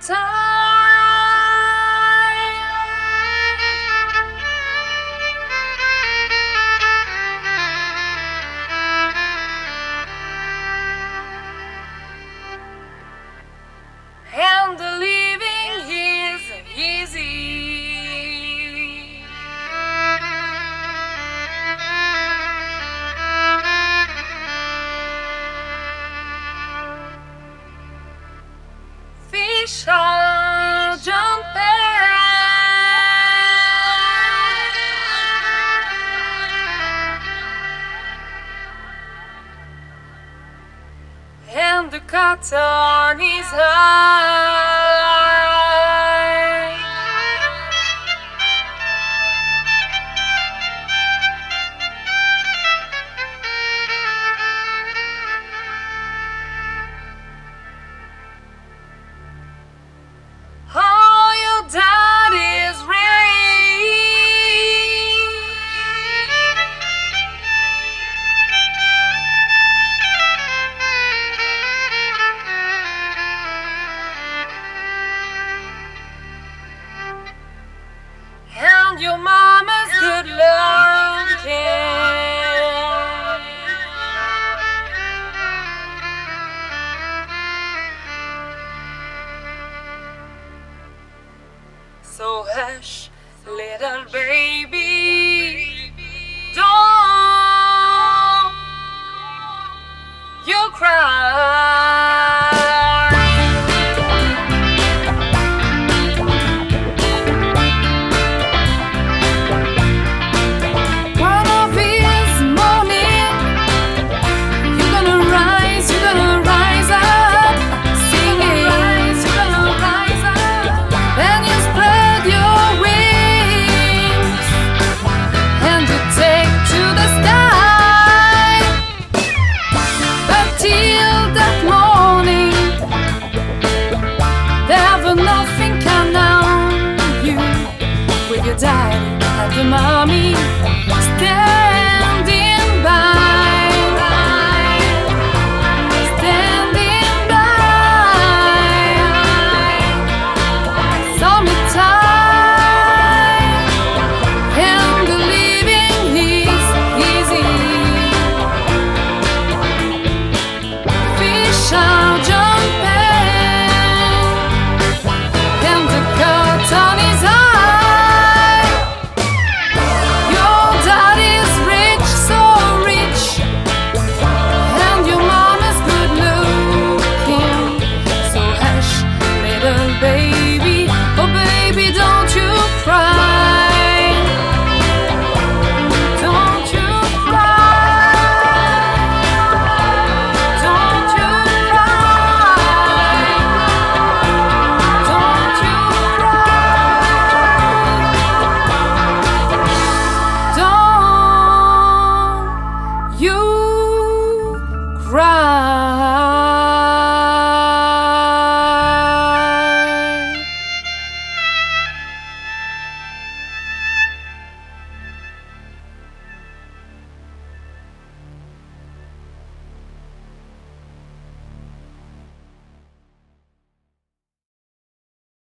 And the living is easy. Fish are jumping, and the cotton is high. Oh, your dad is and your mama's good looking. So hush, little baby, don't you cry. Daddy and the mommy standing by, standing by. Summertime and the living is easy. Fish are jumping and the cotton is high. You